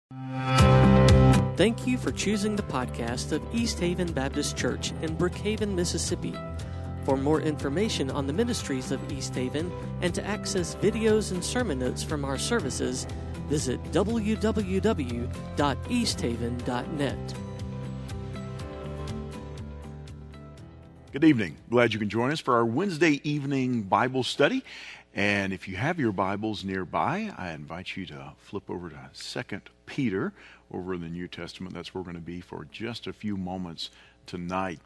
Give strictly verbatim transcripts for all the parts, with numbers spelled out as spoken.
Thank you for choosing the podcast of East Haven Baptist Church in Brookhaven, Mississippi. For more information on the ministries of East Haven and to access videos and sermon notes from our services, visit w w w dot east haven dot net. Good evening. Glad you can join us for our Wednesday evening Bible study. And if you have your Bibles nearby, I invite you to flip over to Second Peter over in the New Testament. That's where we're going to be for just a few moments tonight.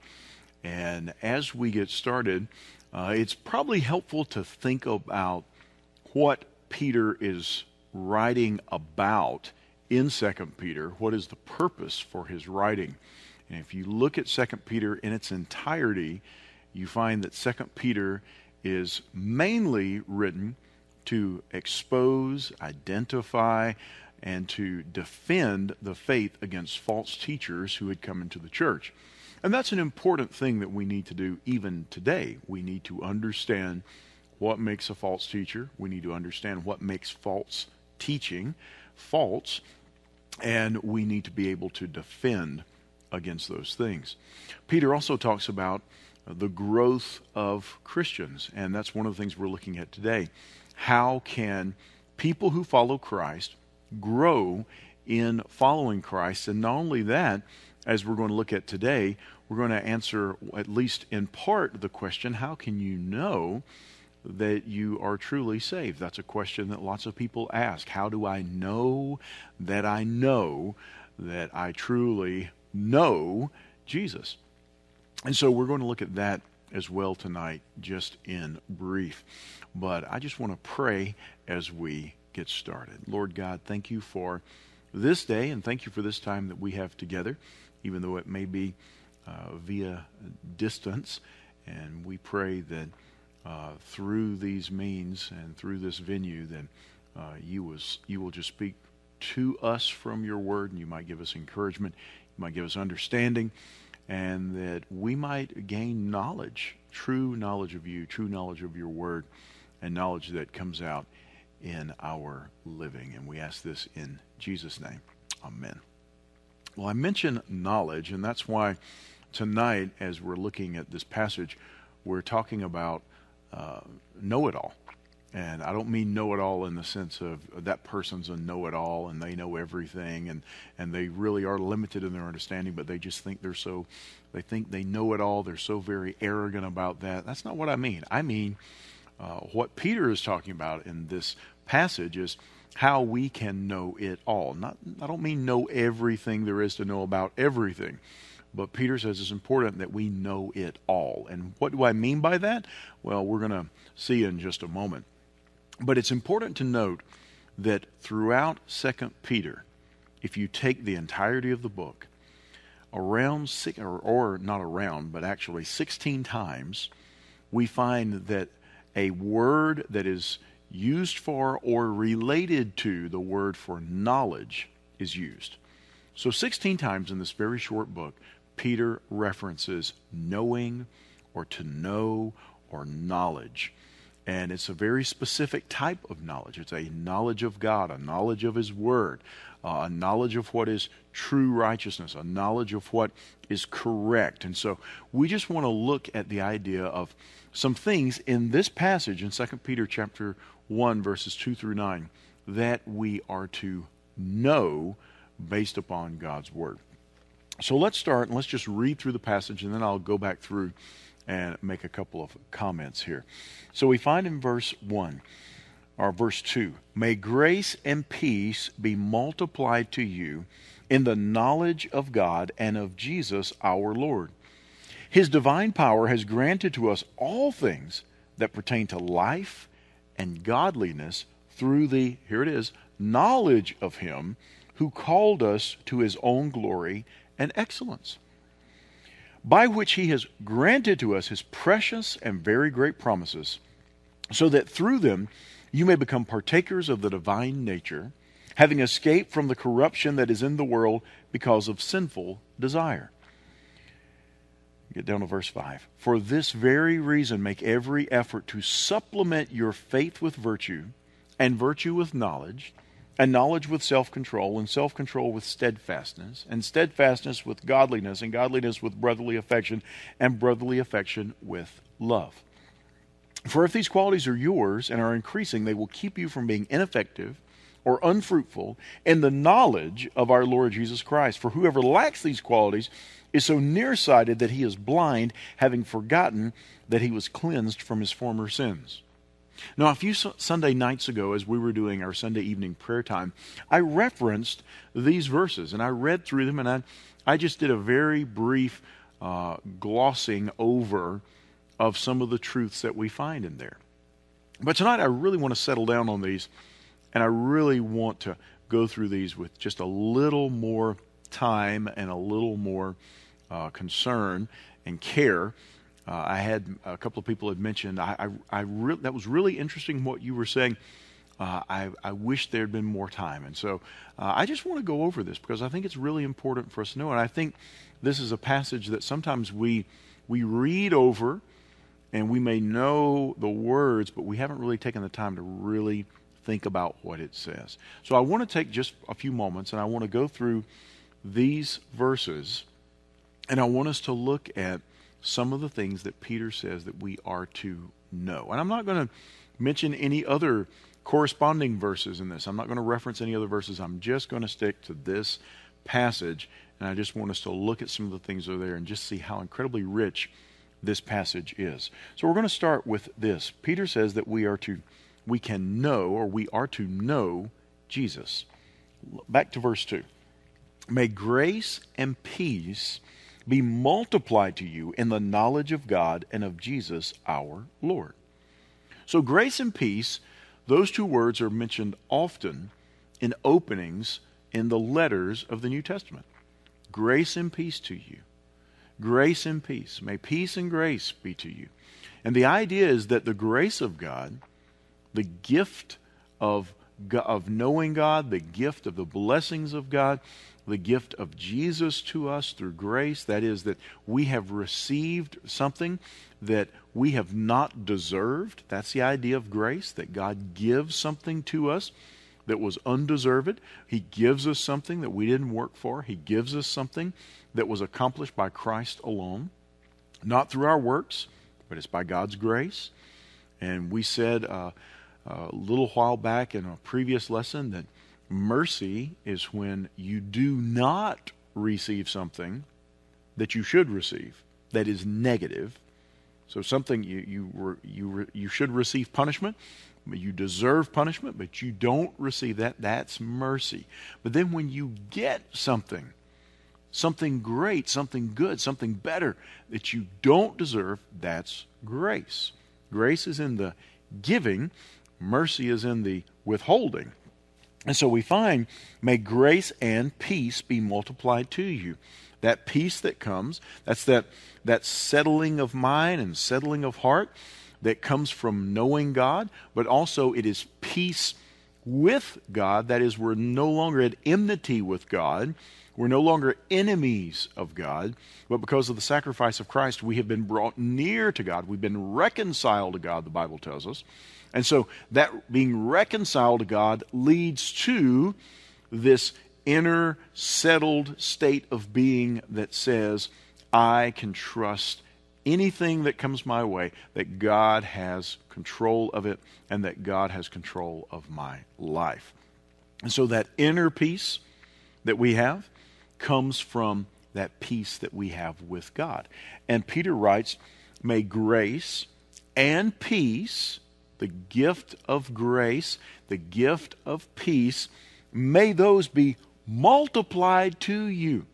And as we get started, uh, it's probably helpful to think about what Peter is writing about in Second Peter. What is the purpose for his writing? And if you look at Second Peter in its entirety, you find that Second Peter is mainly written to expose, identify, and to defend the faith against false teachers who had come into the church. And that's an important thing that we need to do even today. We need to understand what makes a false teacher. We need to understand what makes false teaching false. And we need to be able to defend against those things. Peter also talks about the growth of Christians, and that's one of the things we're looking at today. How can people who follow Christ grow in following Christ? And not only that, as we're going to look at today, we're going to answer, at least in part, the question, how can you know that you are truly saved? That's a question that lots of people ask. How do I know that I know that I truly know Jesus? And so we're going to look at that as well tonight, just in brief. But I just want to pray as we get started. Lord God, thank you for this day, and thank you for this time that we have together, even though it may be uh, via distance. And we pray that uh, through these means and through this venue, that uh, you, was, you will just speak to us from your word, and you might give us encouragement, you might give us understanding, and that we might gain knowledge, true knowledge of you, true knowledge of your word, and knowledge that comes out in our living. And we ask this in Jesus' name. Amen. Well, I mentioned knowledge, and that's why tonight, as we're looking at this passage, we're talking about uh, know-it-all. And I don't mean know-it-all in the sense of that person's a know-it-all and they know everything, and, and they really are limited in their understanding, but they just think they're so, they think they know it all. They're so very arrogant about that. That's not what I mean. I mean, uh, what Peter is talking about in this passage is how we can know it all. Not, I don't mean know everything there is to know about everything, but Peter says it's important that we know it all. And what do I mean by that? Well, we're going to see in just a moment. But it's important to note that throughout Second Peter, if you take the entirety of the book, around, six, or, or not around, but actually sixteen times, we find that a word that is used for or related to the word for knowledge is used. So sixteen times in this very short book, Peter references knowing or to know or knowledge. And it's a very specific type of knowledge. It's a knowledge of God, a knowledge of His Word, uh, a knowledge of what is true righteousness, a knowledge of what is correct. And so we just want to look at the idea of some things in this passage in Second Peter chapter one, verses two through nine, that we are to know based upon God's Word. So let's start, and let's just read through the passage, and then I'll go back through and make a couple of comments here. So we find in verse one, or verse two, may grace and peace be multiplied to you in the knowledge of God and of Jesus our Lord. His divine power has granted to us all things that pertain to life and godliness through the, here it is, knowledge of Him who called us to His own glory and excellence, by which He has granted to us His precious and very great promises, so that through them you may become partakers of the divine nature, having escaped from the corruption that is in the world because of sinful desire. Get down to verse five. For this very reason make every effort to supplement your faith with virtue, and virtue with knowledge, and knowledge with self-control, and self-control with steadfastness, and steadfastness with godliness, and godliness with brotherly affection, and brotherly affection with love. For if these qualities are yours and are increasing, they will keep you from being ineffective or unfruitful in the knowledge of our Lord Jesus Christ. For whoever lacks these qualities is so nearsighted that he is blind, having forgotten that he was cleansed from his former sins. Now, a few Sunday nights ago, as we were doing our Sunday evening prayer time, I referenced these verses, and I read through them, and I, I just did a very brief uh, glossing over of some of the truths that we find in there. But tonight, I really want to settle down on these, and I really want to go through these with just a little more time and a little more uh, concern and care. Uh, I had a couple of people had mentioned, I, I, I re- that was really interesting what you were saying. Uh, I, I wish there had been more time. And so uh, I just want to go over this because I think it's really important for us to know. And I think this is a passage that sometimes we we read over and we may know the words, but we haven't really taken the time to really think about what it says. So I want to take just a few moments and I want to go through these verses, and I want us to look at some of the things that Peter says that we are to know. And I'm not going to mention any other corresponding verses in this. I'm not going to reference any other verses. I'm just going to stick to this passage, and I just want us to look at some of the things that are there and just see how incredibly rich this passage is. So we're going to start with this. Peter says that we are to, we can know, or we are to know Jesus. Back to verse two. May grace and peace be multiplied to you in the knowledge of God and of Jesus our Lord. So grace and peace, those two words are mentioned often in openings in the letters of the New Testament. Grace and peace to you. Grace and peace. May peace and grace be to you. And the idea is that the grace of God, the gift of, of knowing God, the gift of the blessings of God, the gift of Jesus to us through grace, that is, that we have received something that we have not deserved. That's the idea of grace, that God gives something to us that was undeserved. He gives us something that we didn't work for. He gives us something that was accomplished by Christ alone, not through our works, but it's by God's grace. And we said uh, a little while back in a previous lesson that mercy is when you do not receive something that you should receive that is negative. So something you you were, you re, you should receive punishment, but you deserve punishment, but you don't receive that. That's mercy. But then when you get something, something great, something good, something better that you don't deserve, that's grace. Grace is in the giving. Mercy is in the withholding. And so we find, may grace and peace be multiplied to you. That peace that comes, that's that, that settling of mind and settling of heart that comes from knowing God, but also it is peace with God. That is, we're no longer at enmity with God. We're no longer enemies of God, but because of the sacrifice of Christ, we have been brought near to God. We've been reconciled to God, the Bible tells us. And so that being reconciled to God leads to this inner settled state of being that says, I can trust anything that comes my way, that God has control of it and that God has control of my life. And so that inner peace that we have comes from that peace that we have with God. And Peter writes, may grace and peace, the gift of grace, the gift of peace, may those be multiplied to you.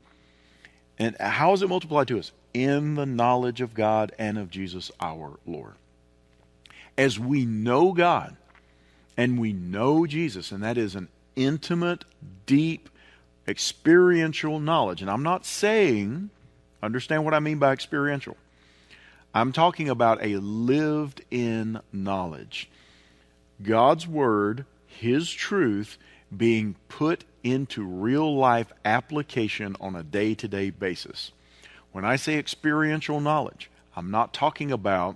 And how is it multiplied to us? In the knowledge of God and of Jesus our Lord. As we know God and we know Jesus, and that is an intimate, deep, experiential knowledge. And I'm not saying, understand what I mean by experiential. I'm talking about a lived-in knowledge. God's Word, His truth, being put into real-life application on a day-to-day basis. When I say experiential knowledge, I'm not talking about,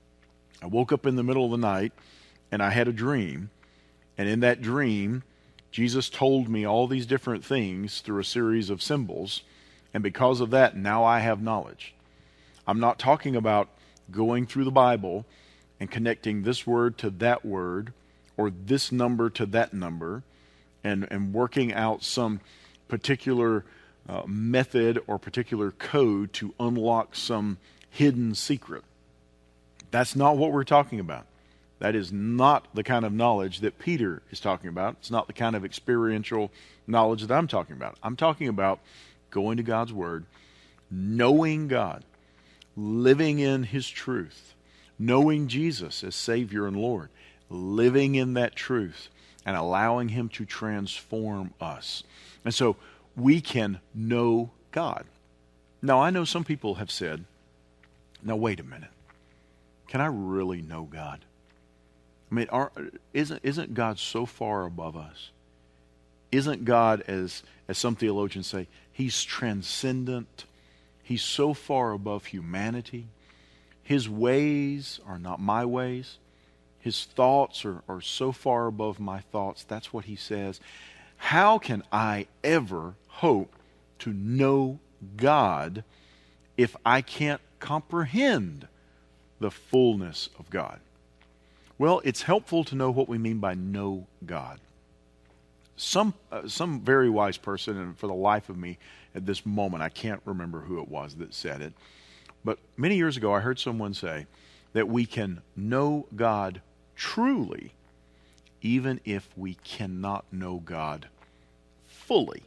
I woke up in the middle of the night and I had a dream, and in that dream, Jesus told me all these different things through a series of symbols, and because of that, now I have knowledge. I'm not talking about going through the Bible and connecting this word to that word or this number to that number and, and working out some particular uh, method or particular code to unlock some hidden secret. That's not what we're talking about. That is not the kind of knowledge that Peter is talking about. It's not the kind of experiential knowledge that I'm talking about. I'm talking about going to God's Word, knowing God, living in His truth, knowing Jesus as Savior and Lord, living in that truth, and allowing Him to transform us. And so we can know God. Now, I know some people have said, now wait a minute. Can I really know God? I mean, are, isn't isn't God so far above us? Isn't God, as as some theologians say, He's transcendent. He's so far above humanity. His ways are not my ways. His thoughts are, are so far above my thoughts. That's what he says. How can I ever hope to know God if I can't comprehend the fullness of God? Well, it's helpful to know what we mean by know God. Some uh, some very wise person, and for the life of me at this moment, I can't remember who it was that said it, but many years ago I heard someone say that we can know God truly even if we cannot know God fully.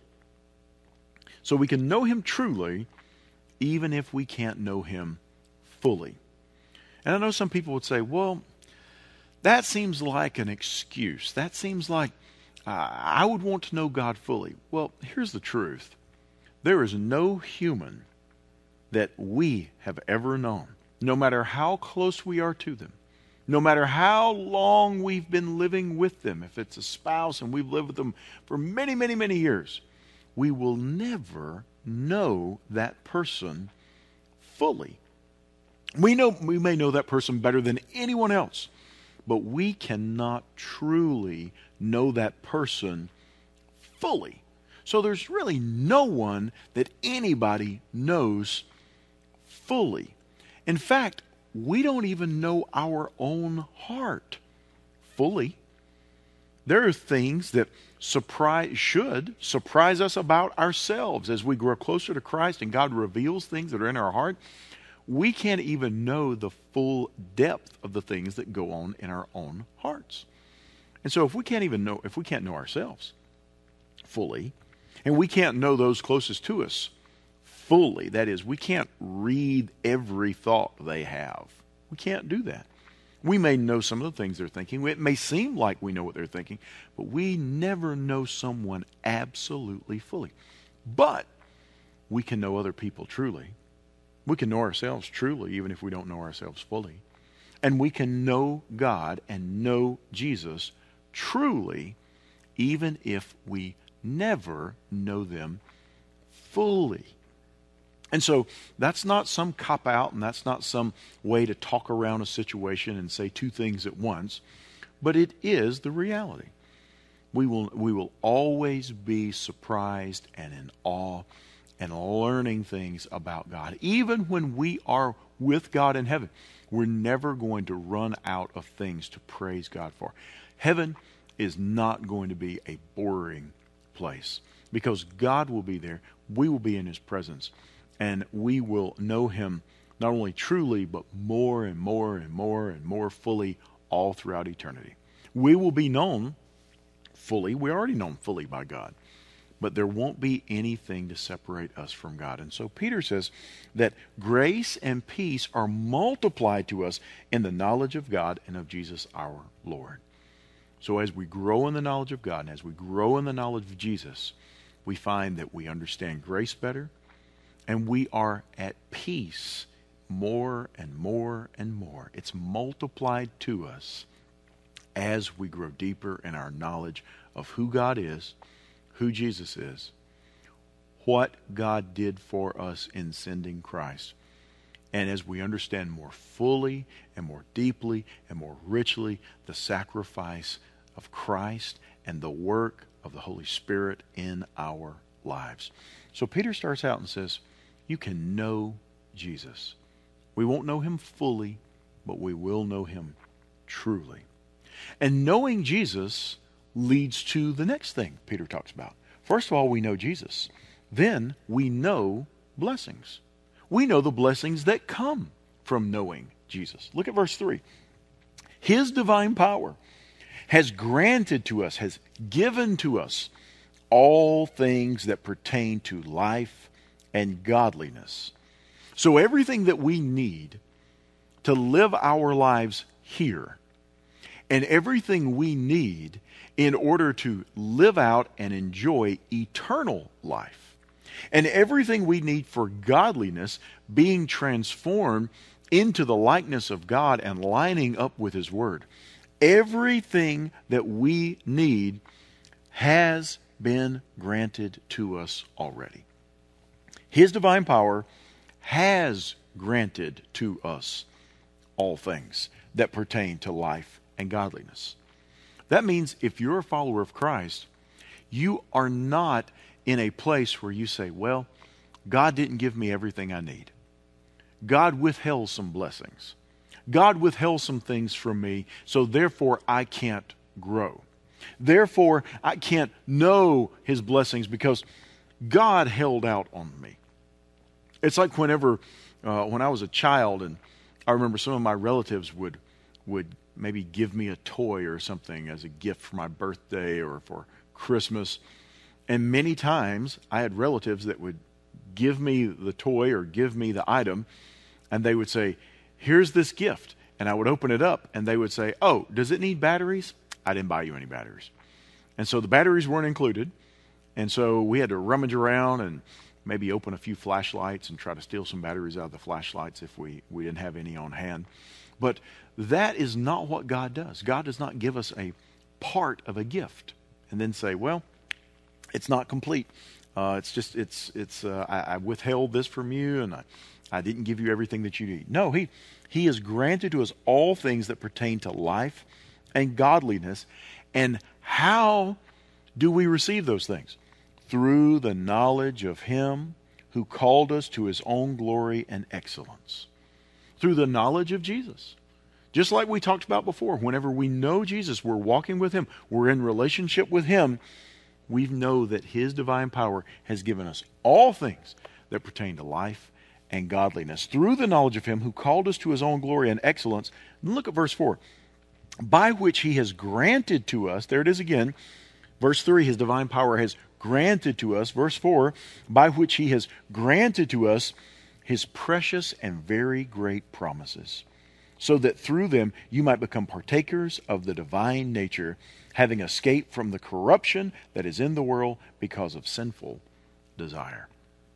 So we can know Him truly even if we can't know Him fully. And I know some people would say, well, that seems like an excuse. That seems like uh, I would want to know God fully. Well, here's the truth. There is no human that we have ever known, no matter how close we are to them, no matter how long we've been living with them, if it's a spouse and we've lived with them for many, many, many years, we will never know that person fully. We know we may know that person better than anyone else, but we cannot truly know that person fully. So there's really no one that anybody knows fully. In fact, we don't even know our own heart fully. There are things that surprise should surprise us about ourselves as we grow closer to Christ and God reveals things that are in our heart. We can't even know the full depth of the things that go on in our own hearts. And so if we can't even know, if we can't know ourselves fully, and we can't know those closest to us fully, that is, we can't read every thought they have. We can't do that. We may know some of the things they're thinking. It may seem like we know what they're thinking, but we never know someone absolutely fully. But we can know other people truly. We can know ourselves truly, even if we don't know ourselves fully. And we can know God and know Jesus truly, even if we never know them fully. And so that's not some cop-out, and that's not some way to talk around a situation and say two things at once, but it is the reality. We will, we will always be surprised and in awe and learning things about God. Even when we are with God in heaven, we're never going to run out of things to praise God for. Heaven is not going to be a boring place because God will be there. We will be in His presence, and we will know Him not only truly, but more and more and more and more fully all throughout eternity. We will be known fully. We're already known fully by God. But there won't be anything to separate us from God. And so Peter says that grace and peace are multiplied to us in the knowledge of God and of Jesus our Lord. So as we grow in the knowledge of God and as we grow in the knowledge of Jesus, we find that we understand grace better and we are at peace more and more and more. It's multiplied to us as we grow deeper in our knowledge of who God is, who Jesus is, what God did for us in sending Christ. And as we understand more fully and more deeply and more richly the sacrifice of Christ and the work of the Holy Spirit in our lives. So Peter starts out and says, you can know Jesus. We won't know him fully, but we will know him truly. And knowing Jesus leads to the next thing Peter talks about. First of all, we know Jesus. Then we know blessings. We know the blessings that come from knowing Jesus. Look at verse three. His divine power has granted to us, has given to us all things that pertain to life and godliness. So everything that we need to live our lives here, and everything we need in order to live out and enjoy eternal life, and everything we need for godliness, being transformed into the likeness of God and lining up with his word. Everything that we need has been granted to us already. His divine power has granted to us all things that pertain to life and godliness. That means if you're a follower of Christ, you are not in a place where you say, well, God didn't give me everything I need. God withheld some blessings. God withheld some things from me, so therefore I can't grow. Therefore, I can't know his blessings because God held out on me. It's like whenever, uh, when I was a child, and I remember some of my relatives would would maybe give me a toy or something as a gift for my birthday or for Christmas. And many times I had relatives that would give me the toy or give me the item, and they would say, here's this gift. And I would open it up, and they would say, oh, does it need batteries? I didn't buy you any batteries. And so the batteries weren't included. And so we had to rummage around and maybe open a few flashlights and try to steal some batteries out of the flashlights if we, we didn't have any on hand. But that is not what God does. God does not give us a part of a gift and then say, well, it's not complete. Uh, it's just, it's, it's. Uh, I, I withheld this from you, and I, I didn't give you everything that you need. No, he, he has granted to us all things that pertain to life and godliness. And how do we receive those things? Through the knowledge of him who called us to his own glory and excellence. Through the knowledge of Jesus. Just like we talked about before, whenever we know Jesus, we're walking with him, we're in relationship with him, we know that his divine power has given us all things that pertain to life and godliness. Through the knowledge of him who called us to his own glory and excellence. And look at verse four. By which he has granted to us, there it is again, verse three, his divine power has granted to us. Verse four, by which he has granted to us his precious and very great promises, so that through them you might become partakers of the divine nature, having escaped from the corruption that is in the world because of sinful desire.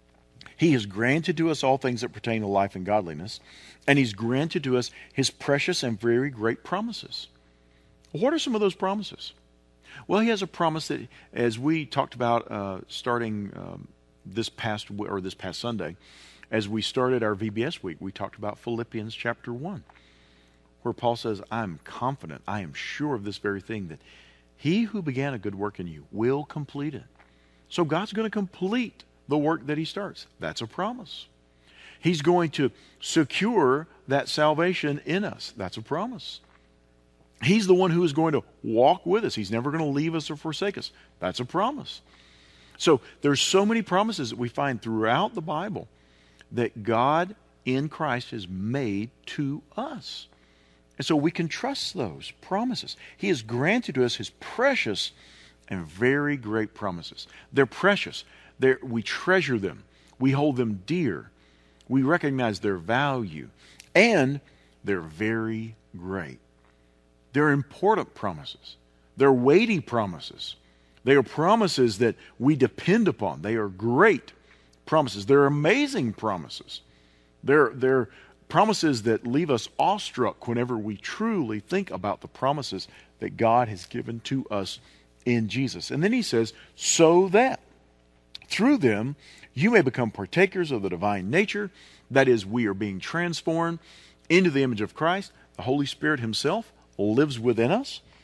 He has granted to us all things that pertain to life and godliness, and he's granted to us his precious and very great promises. What are some of those promises? Well, he has a promise that, as we talked about uh, starting um, this past or this past Sunday, as we started our V B S week, we talked about Philippians chapter one, where Paul says, I am confident, I am sure of this very thing, that he who began a good work in you will complete it. So God's going to complete the work that he starts. That's a promise. He's going to secure that salvation in us. That's a promise. He's the one who is going to walk with us. He's never going to leave us or forsake us. That's a promise. So there's so many promises that we find throughout the Bible that God in Christ has made to us. And so we can trust those promises. He has granted to us his precious and very great promises. They're precious. They're, we treasure them. We hold them dear. We recognize their value. And they're very great. They're important promises. They're weighty promises. They are promises that we depend upon. They are great promises. They're amazing promises. They're, they're promises that leave us awestruck whenever we truly think about the promises that God has given to us in Jesus. And then he says, so that through them you may become partakers of the divine nature. That is, we are being transformed into the image of Christ. The Holy Spirit himself lives within us.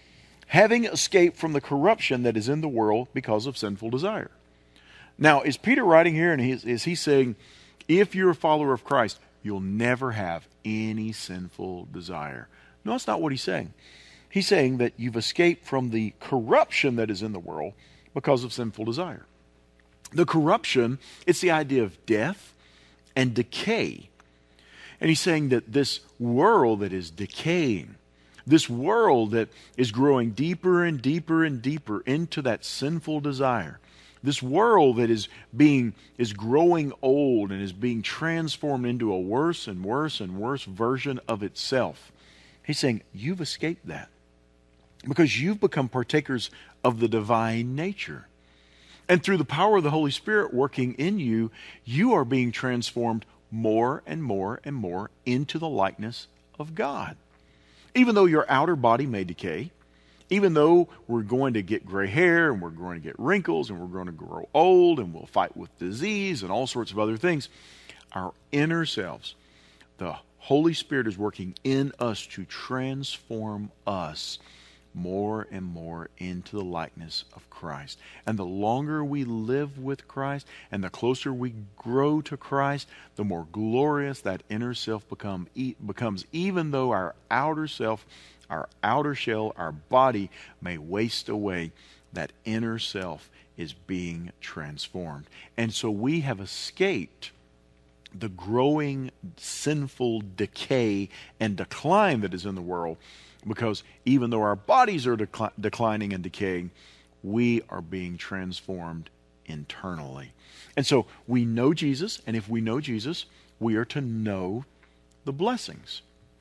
having escaped from the corruption that is in the world because of sinful desire. Now, is Peter writing here, and is, is he saying, if you're a follower of Christ, you'll never have any sinful desire? No, that's not what he's saying. He's saying that you've escaped from the corruption that is in the world because of sinful desire. The corruption, it's the idea of death and decay. And he's saying that this world that is decaying, this world that is growing deeper and deeper and deeper into that sinful desire, this world that is being is growing old and is being transformed into a worse and worse and worse version of itself. He's saying you've escaped that because you've become partakers of the divine nature. And through the power of the Holy Spirit working in you, you are being transformed more and more and more into the likeness of God. Even though your outer body may decay, even though we're going to get gray hair and we're going to get wrinkles and we're going to grow old and we'll fight with disease and all sorts of other things, our inner selves, the Holy Spirit is working in us to transform us more and more into the likeness of Christ. And the longer we live with Christ and the closer we grow to Christ, the more glorious that inner self become, e- becomes, even though our outer self, our outer shell, our body may waste away, that inner self is being transformed. And so we have escaped the growing sinful decay and decline that is in the world, because even though our bodies are decli- declining and decaying, we are being transformed internally. And so we know Jesus, and if we know Jesus, we are to know the blessings.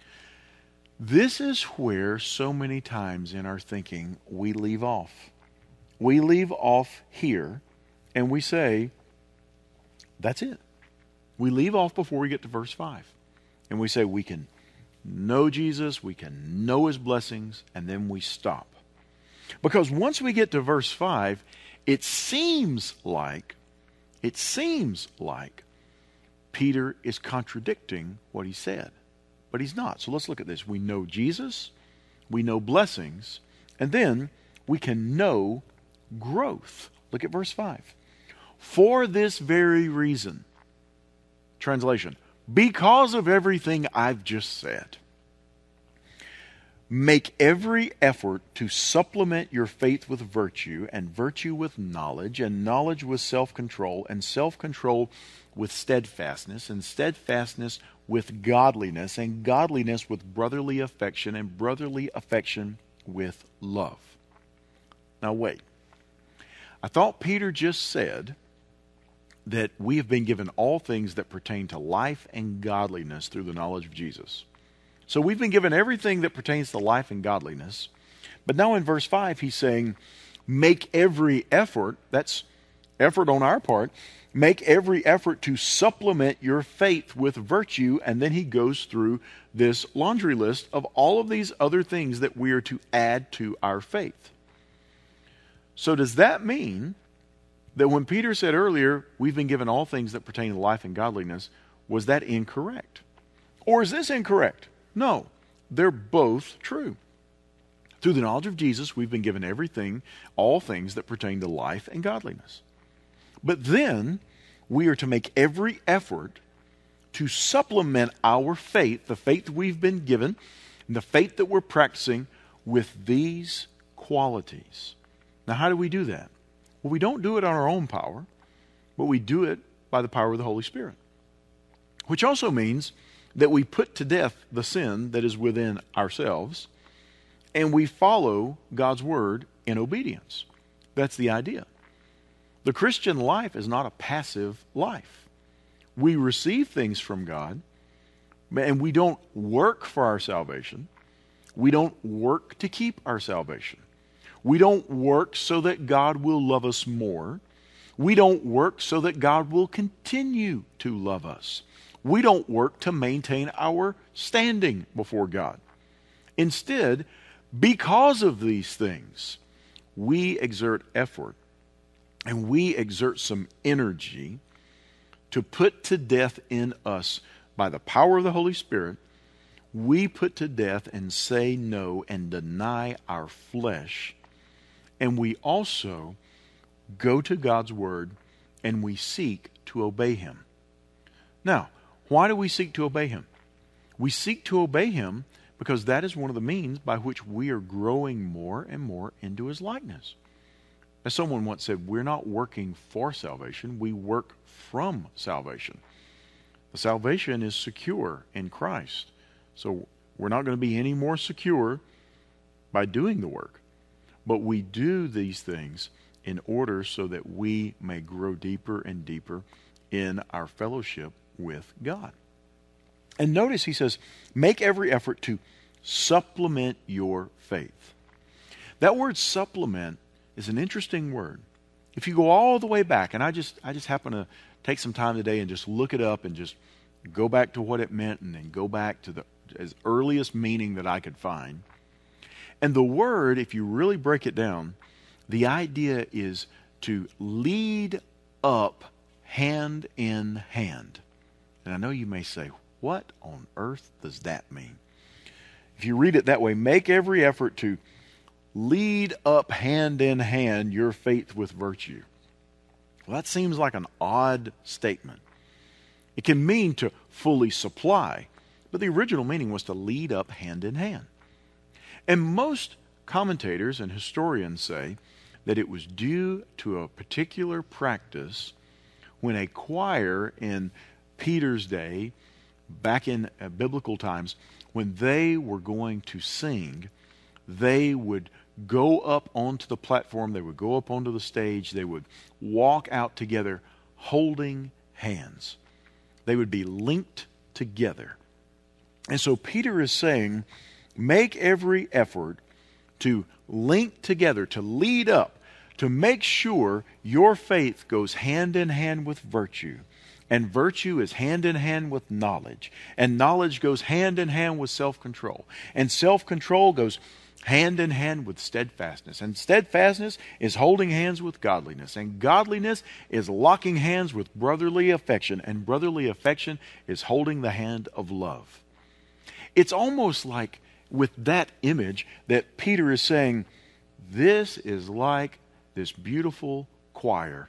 This is where so many times in our thinking we leave off. We leave off here and we say, that's it. We leave off before we get to verse five. And we say we can know Jesus, we can know His blessings, and then we stop. Because once we get to verse five, it seems like, it seems like Peter is contradicting what he said. But he's not. So let's look at this. We know Jesus, we know blessings, and then we can know growth. Look at verse five. For this very reason, translation, because of everything I've just said, make every effort to supplement your faith with virtue, and virtue with knowledge, and knowledge with self-control, and self-control with steadfastness, and steadfastness with godliness, and godliness with brotherly affection, and brotherly affection with love. Now wait. I thought Peter just said that we have been given all things that pertain to life and godliness through the knowledge of Jesus. So we've been given everything that pertains to life and godliness. But now in verse five, he's saying, make every effort, that's effort on our part, make every effort to supplement your faith with virtue. And then he goes through this laundry list of all of these other things that we are to add to our faith. So does that mean that when Peter said earlier, we've been given all things that pertain to life and godliness, was that incorrect? Or is this incorrect? No, they're both true. Through the knowledge of Jesus, we've been given everything, all things that pertain to life and godliness. But then we are to make every effort to supplement our faith, the faith we've been given, and the faith that we're practicing, with these qualities. Now, how do we do that? Well, we don't do it on our own power, but we do it by the power of the Holy Spirit. Which also means that we put to death the sin that is within ourselves, and we follow God's word in obedience. That's the idea. The Christian life is not a passive life. We receive things from God, and we don't work for our salvation. We don't work to keep our salvation. We don't work so that God will love us more. We don't work so that God will continue to love us. We don't work to maintain our standing before God. Instead, because of these things, we exert effort and we exert some energy to put to death in us, by the power of the Holy Spirit, we put to death and say no and deny our flesh, and we also go to God's Word and we seek to obey Him. Now, why do we seek to obey Him? We seek to obey Him because that is one of the means by which we are growing more and more into His likeness. As someone once said, we're not working for salvation, we work from salvation. The salvation is secure in Christ. So we're not going to be any more secure by doing the work. But we do these things in order so that we may grow deeper and deeper in our fellowship with God. And notice he says, make every effort to supplement your faith. That word supplement is an interesting word. If you go all the way back, and I just I just happen to take some time today and just look it up and just go back to what it meant and then go back to the as earliest meaning that I could find. And the word, if you really break it down, the idea is to lead up hand in hand. And I know you may say, what on earth does that mean? If you read it that way, make every effort to lead up hand in hand your faith with virtue. Well, that seems like an odd statement. It can mean to fully supply, but the original meaning was to lead up hand in hand. And most commentators and historians say that it was due to a particular practice when a choir in Peter's day, back in uh, biblical times, when they were going to sing, they would go up onto the platform, they would go up onto the stage, they would walk out together holding hands. They would be linked together. And so Peter is saying, make every effort to link together, to lead up, to make sure your faith goes hand in hand with virtue. And virtue is hand in hand with knowledge. And knowledge goes hand in hand with self-control. And self-control goes hand in hand with steadfastness. And steadfastness is holding hands with godliness. And godliness is locking hands with brotherly affection. And brotherly affection is holding the hand of love. It's almost like with that image that Peter is saying, this is like this beautiful choir.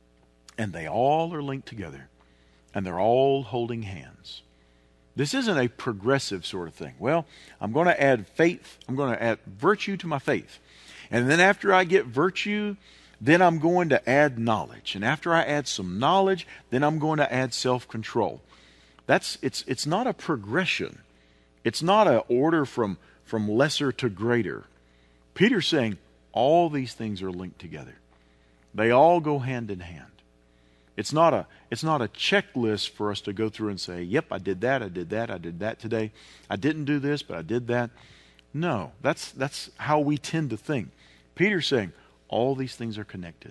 And they all are linked together. And they're all holding hands. This isn't a progressive sort of thing. Well, I'm going to add faith. I'm going to add virtue to my faith. And then after I get virtue, then I'm going to add knowledge. And after I add some knowledge, then I'm going to add self-control. That's it's it's not a progression. It's not an order from, from lesser to greater. Peter's saying all these things are linked together. They all go hand in hand. It's not a it's not a checklist for us to go through and say, yep, I did that, I did that, I did that today. I didn't do this, but I did that. No, that's that's how we tend to think. Peter's saying all these things are connected.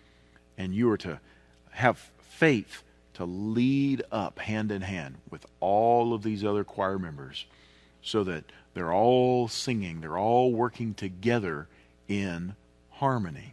And you are to have faith to lead up hand in hand with all of these other choir members so that they're all singing, they're all working together in harmony.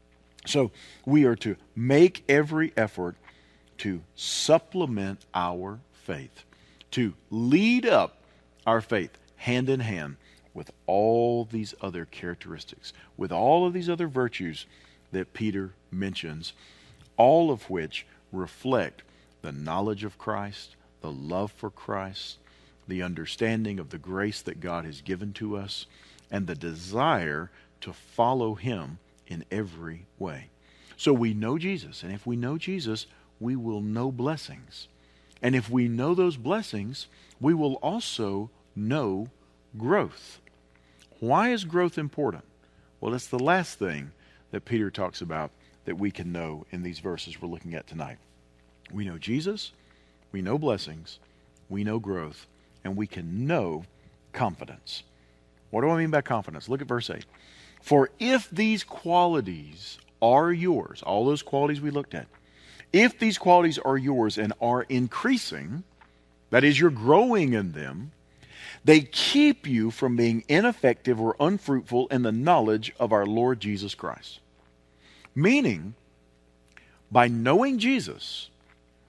So we are to make every effort to supplement our faith, to lead up our faith hand in hand with all these other characteristics, with all of these other virtues that Peter mentions, all of which reflect the knowledge of Christ, the love for Christ, the understanding of the grace that God has given to us, and the desire to follow Him in every way. So we know Jesus, and if we know Jesus, we will know blessings. And if we know those blessings, we will also know growth. Why is growth important? Well, it's the last thing that Peter talks about that we can know in these verses we're looking at tonight. We know Jesus, we know blessings, we know growth, and we can know confidence. What do I mean by confidence? Look at verse eight. For if these qualities are yours, all those qualities we looked at, if these qualities are yours and are increasing, that is, you're growing in them, they keep you from being ineffective or unfruitful in the knowledge of our Lord Jesus Christ. Meaning, by knowing Jesus,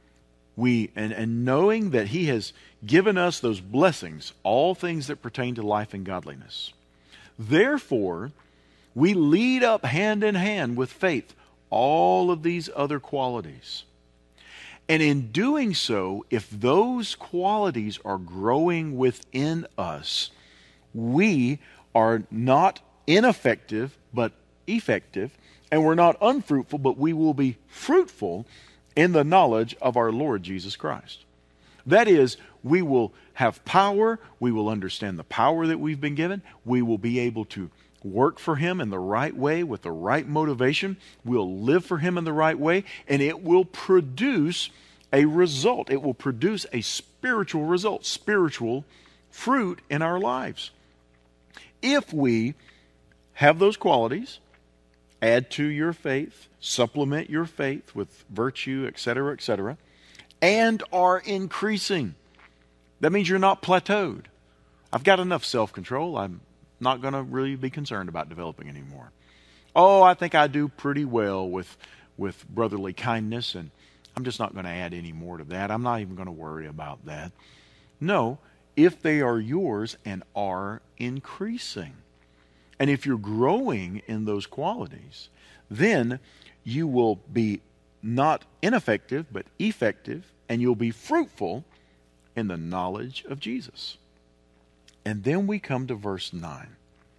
We and, and knowing that He has given us those blessings, all things that pertain to life and godliness. Therefore, we lead up hand in hand with faith all of these other qualities. And in doing so, if those qualities are growing within us, we are not ineffective, but effective, and we're not unfruitful, but we will be fruitful in the knowledge of our Lord Jesus Christ. That is, we will have power, we will understand the power that we've been given, we will be able to work for Him in the right way with the right motivation, we'll live for Him in the right way, and it will produce a result. It will produce a spiritual result, spiritual fruit in our lives. If we have those qualities, add to your faith, supplement your faith with virtue, et cetera, et cetera, and are increasing. That means you're not plateaued. I've got enough self-control. I'm not going to really be concerned about developing anymore. Oh, I think I do pretty well with, with brotherly kindness, and I'm just not going to add any more to that. I'm not even going to worry about that. No, if they are yours and are increasing. And if you're growing in those qualities, then you will be not ineffective, but effective, and you'll be fruitful in the knowledge of Jesus. And then we come to verse nine.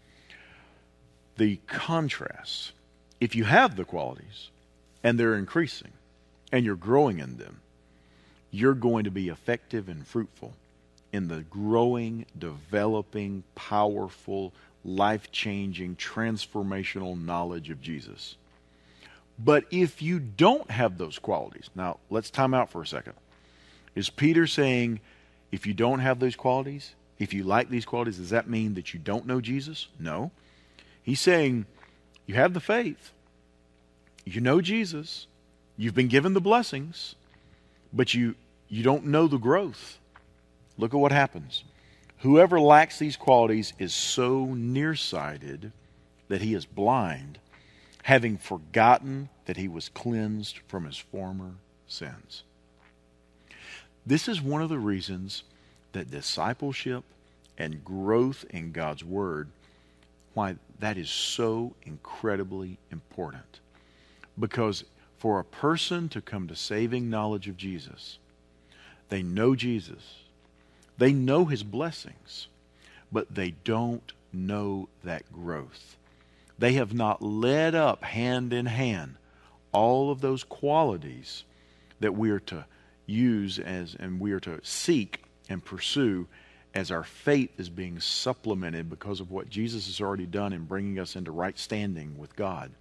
The contrast. If you have the qualities, and they're increasing, and you're growing in them, you're going to be effective and fruitful in the growing, developing, powerful, life-changing, transformational knowledge of Jesus. But if you don't have those qualities, now let's time out for a second. Is Peter saying, if you don't have those qualities, if you lack these qualities, does that mean that you don't know Jesus? No. He's saying, you have the faith, you know Jesus, you've been given the blessings, but you, you don't know the growth. Look at what happens. Whoever lacks these qualities is so nearsighted that he is blind, having forgotten that he was cleansed from his former sins. This is one of the reasons that discipleship and growth in God's Word, why that is so incredibly important. Because for a person to come to saving knowledge of Jesus, they know Jesus, they know His blessings, but they don't know that growth. They have not led up hand in hand all of those qualities that we are to use as and we are to seek and pursue as our faith is being supplemented because of what Jesus has already done in bringing us into right standing with God.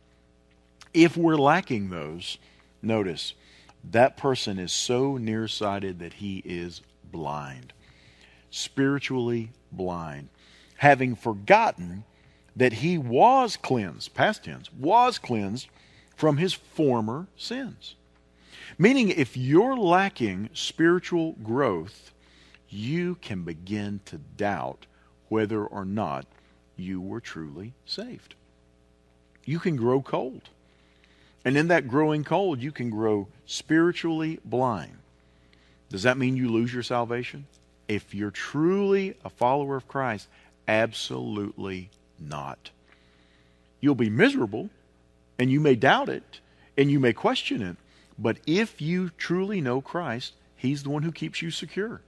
If we're lacking those, notice, that person is so nearsighted that he is blind. Spiritually blind. Having forgotten that he was cleansed, past tense, was cleansed from his former sins. Meaning, if you're lacking spiritual growth, you can begin to doubt whether or not you were truly saved. You can grow cold. And in that growing cold, you can grow spiritually blind. Does that mean you lose your salvation? If you're truly a follower of Christ, absolutely not. You'll be miserable, and you may doubt it, and you may question it, but if you truly know Christ, He's the one who keeps you secure.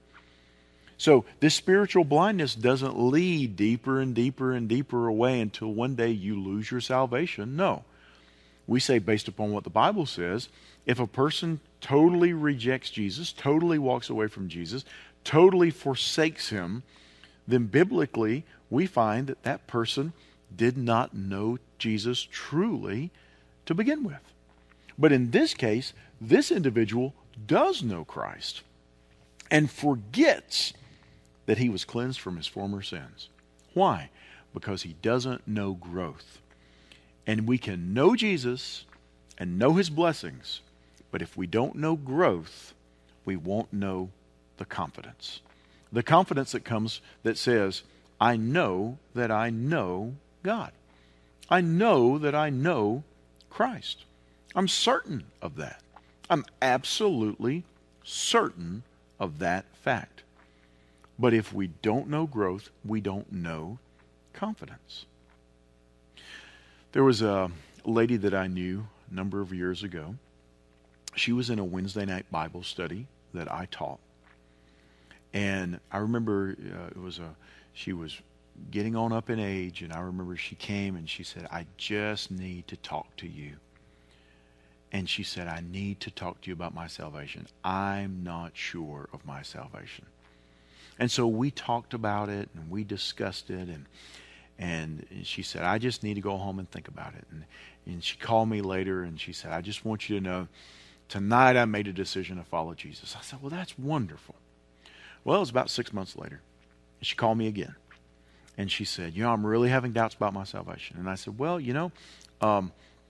So this spiritual blindness doesn't lead deeper and deeper and deeper away until one day you lose your salvation. No. We say, based upon what the Bible says, if a person totally rejects Jesus, totally walks away from Jesus, totally forsakes Him, then biblically we find that that person did not know Jesus truly to begin with. But in this case, this individual does know Christ and forgets that he was cleansed from his former sins. Why? Because he doesn't know growth. And we can know Jesus and know His blessings, but if we don't know growth, we won't know the confidence. The confidence that comes that says, I know that I know God. I know that I know Christ. I'm certain of that. I'm absolutely certain of that fact. But if we don't know growth, we don't know confidence. There was a lady that I knew a number of years ago. She was in a Wednesday night Bible study that I taught. And I remember uh, it was a, she was getting on up in age, and I remember she came and she said, I just need to talk to you. And she said, I need to talk to you about my salvation. I'm not sure of my salvation. And so we talked about it and we discussed it, and and she said, I just need to go home and think about it. And, and she called me later and she said, I just want you to know, tonight I made a decision to follow Jesus. I said, well, that's wonderful. Well, it was about six months later. She called me again. And she said, you know, I'm really having doubts about my salvation. And I said, well, you know, um,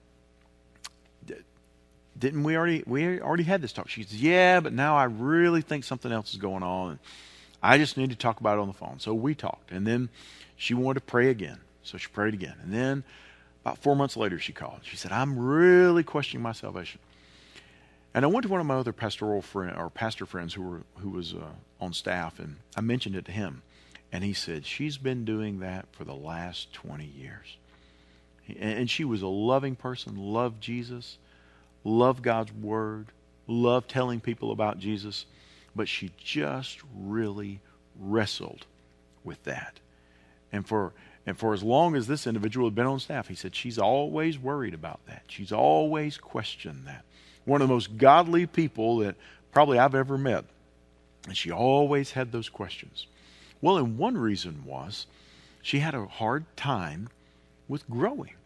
didn't we already, we already had this talk? She said, yeah, but now I really think something else is going on. And I just need to talk about it on the phone. So we talked. And then she wanted to pray again. So she prayed again. And then about four months later, she called. She said, I'm really questioning my salvation. And I went to one of my other pastoral friend or pastor friends who were who was uh, on staff, and I mentioned it to him. And he said, she's been doing that for the last twenty years. And she was a loving person, loved Jesus, loved God's Word, loved telling people about Jesus, but she just really wrestled with that. And for and for as long as this individual had been on staff, he said, she's always worried about that. She's always questioned that. One of the most godly people that probably I've ever met. And she always had those questions. Well, and one reason was she had a hard time with growing.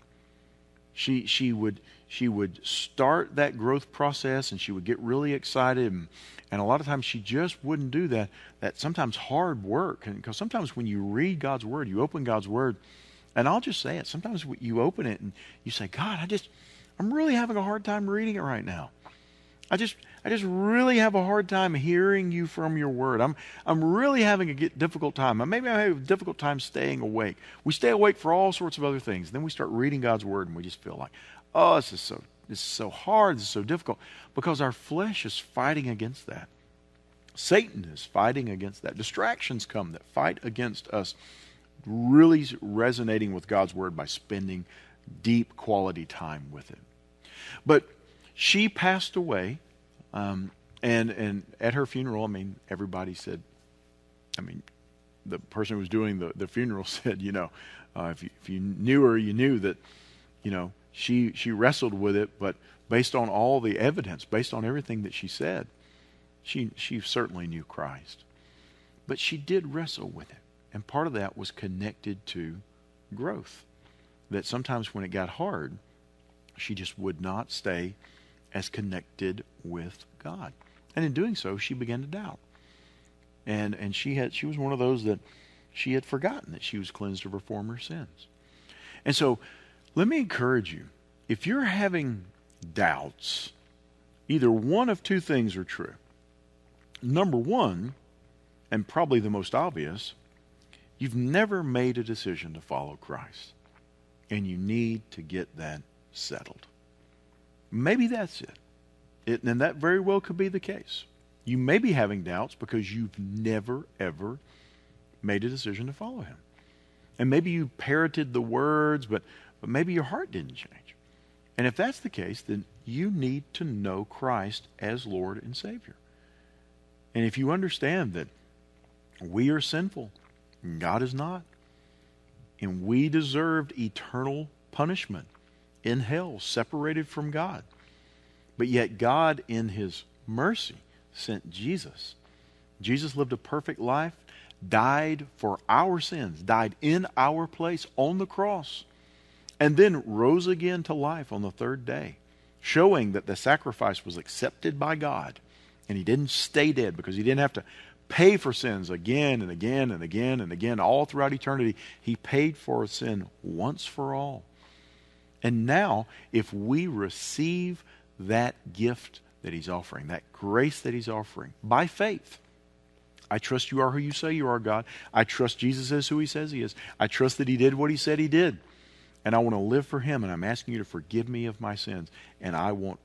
She she would she would start that growth process and she would get really excited, and, and a lot of times she just wouldn't do that that sometimes hard work. And because sometimes when you read God's Word, you open God's Word, and I'll just say it, sometimes you open it and you say, God, I just I'm really having a hard time reading it right now. I just I just really have a hard time hearing you from your word. I'm I'm really having a get difficult time. Maybe I have a difficult time staying awake. We stay awake for all sorts of other things. Then we start reading God's word and we just feel like, oh, this is so this is so hard, this is so difficult. Because our flesh is fighting against that. Satan is fighting against that. Distractions come that fight against us really resonating with God's word by spending deep quality time with it. But she passed away, um, and and at her funeral, I mean, everybody said, I mean, the person who was doing the, the funeral said, you know, uh, if you, if you knew her, you knew that, you know, she she wrestled with it, but based on all the evidence, based on everything that she said, she she certainly knew Christ. But she did wrestle with it, and part of that was connected to growth. That sometimes when it got hard, she just would not stay as connected with God. And in doing so, she began to doubt. And and she had she was one of those that she had forgotten that she was cleansed of her former sins. And so, let me encourage you, if you're having doubts, either one of two things are true. Number one, and probably the most obvious, you've never made a decision to follow Christ. And you need to get that settled. Maybe that's it. it. And that very well could be the case. You may be having doubts because you've never, ever made a decision to follow him. And maybe you parroted the words, but, but maybe your heart didn't change. And if that's the case, then you need to know Christ as Lord and Savior. And if you understand that we are sinful, and God is not, and we deserved eternal punishment in hell, separated from God. But yet God, in his mercy, sent Jesus. Jesus lived a perfect life, died for our sins, died in our place on the cross, and then rose again to life on the third day, showing that the sacrifice was accepted by God, and he didn't stay dead because he didn't have to pay for sins again and again and again and again all throughout eternity. He paid for sin once for all. And now, if we receive that gift that he's offering, that grace that he's offering, by faith, I trust you are who you say you are, God. I trust Jesus is who he says he is. I trust that he did what he said he did. And I want to live for him, and I'm asking you to forgive me of my sins. And I want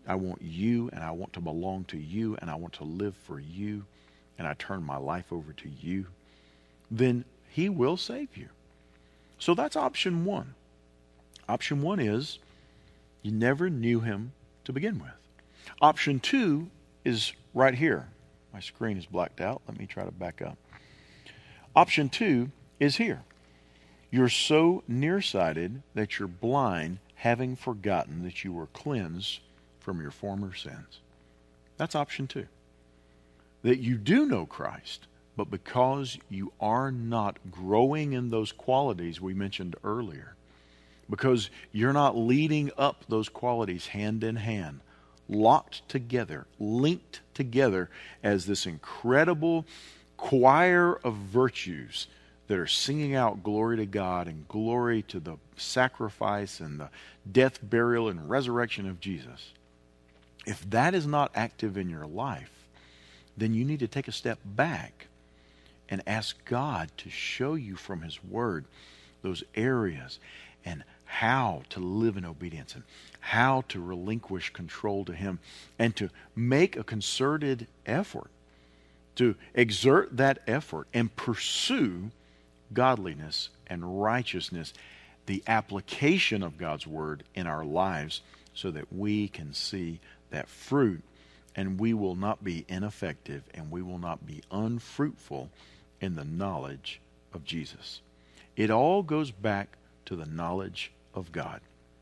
I want you, and I want to belong to you, and I want to live for you, and I turn my life over to you, then he will save you. So that's option one. Option one is you never knew him to begin with. Option two is right here. My screen is blacked out. Let me try to back up. Option two is here. You're so nearsighted that you're blind, having forgotten that you were cleansed from your former sins. That's option two. That you do know Christ, but because you are not growing in those qualities we mentioned earlier, because you're not leading up those qualities hand in hand, locked together, linked together as this incredible choir of virtues that are singing out glory to God and glory to the sacrifice and the death, burial, and resurrection of Jesus. If that is not active in your life, then you need to take a step back and ask God to show you from his word those areas and how to live in obedience and how to relinquish control to him and to make a concerted effort, to exert that effort and pursue godliness and righteousness, the application of God's word in our lives so that we can see that fruit and we will not be ineffective and we will not be unfruitful in the knowledge of Jesus. It all goes back to the knowledge of God.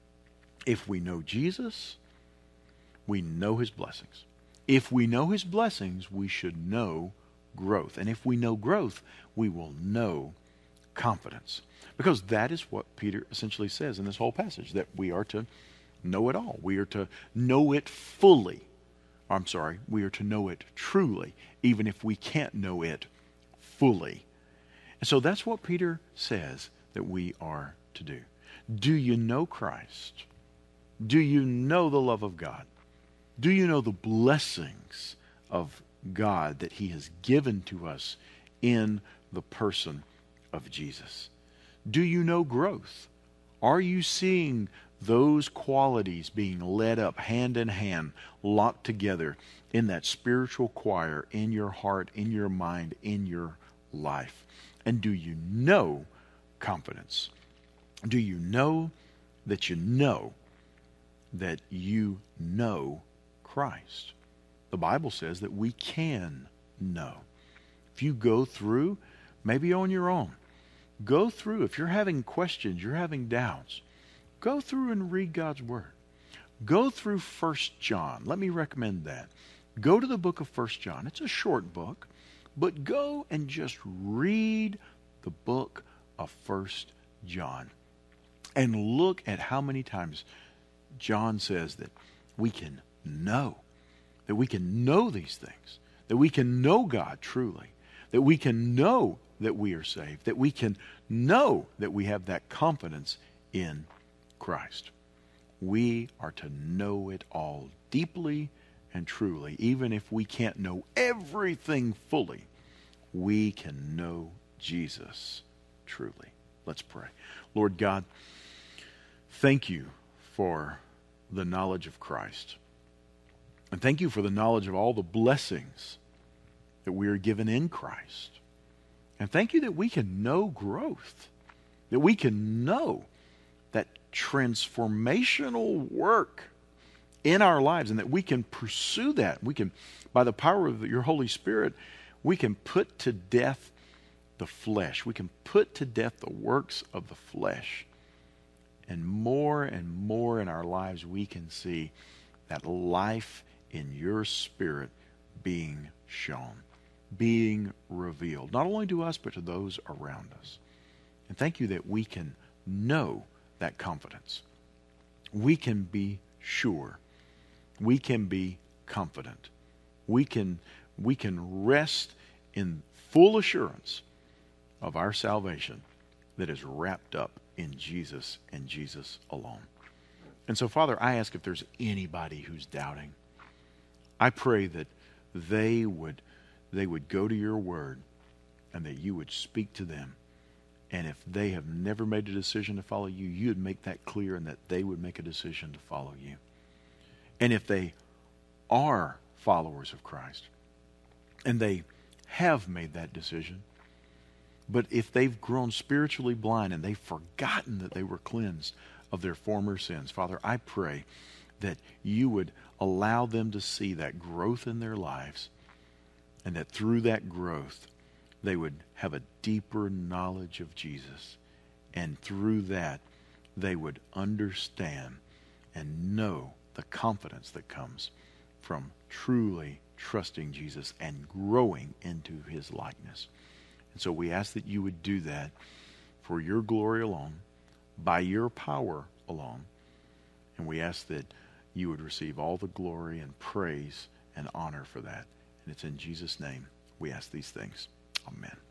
If we know Jesus, we know his blessings. If we know his blessings, we should know growth. And if we know growth, we will know confidence. Because that is what Peter essentially says in this whole passage, that we are to know it all. We are to know it fully. I'm sorry, we are to know it truly, even if we can't know it fully. And so that's what Peter says that we are to do. Do you know Christ? Do you know the love of God? Do you know the blessings of God that he has given to us in the person of Jesus? Do you know growth? Are you seeing those qualities being led up hand in hand, locked together in that spiritual choir, in your heart, in your mind, in your life? And do you know confidence? Do you know that you know that you know Christ? The Bible says that we can know. If you go through, maybe on your own, go through. If you're having questions, you're having doubts, go through and read God's Word. Go through First John. Let me recommend that. Go to the book of First John. It's a short book, but go and just read the book of First John. And look at how many times John says that we can know, that we can know these things, that we can know God truly, that we can know that we are saved, that we can know that we have that confidence in Christ. We are to know it all deeply and truly. Even if we can't know everything fully, we can know Jesus truly. Let's pray. Lord God, thank you for the knowledge of Christ. And thank you for the knowledge of all the blessings that we are given in Christ. And thank you that we can know growth, that we can know that transformational work in our lives, and that we can pursue that. We can, by the power of your Holy Spirit, we can put to death the flesh. We can put to death the works of the flesh. And more and more in our lives, we can see that life in your Spirit being shown, being revealed, not only to us, but to those around us. And thank you that we can know that confidence. We can be sure. We can be confident. We can, we can rest in full assurance of our salvation that is wrapped up in Jesus and Jesus alone. And so, Father, I ask if there's anybody who's doubting, I pray that they would they would go to your word and that you would speak to them. And if they have never made a decision to follow you, you would make that clear, and that they would make a decision to follow you. And if they are followers of Christ, and they have made that decision, but if they've grown spiritually blind and they've forgotten that they were cleansed of their former sins, Father, I pray that you would allow them to see that growth in their lives, and that through that growth they would have a deeper knowledge of Jesus, and through that they would understand and know the confidence that comes from truly trusting Jesus and growing into his likeness. And so we ask that you would do that for your glory alone, by your power alone. And we ask that you would receive all the glory and praise and honor for that. And it's in Jesus' name we ask these things. Amen.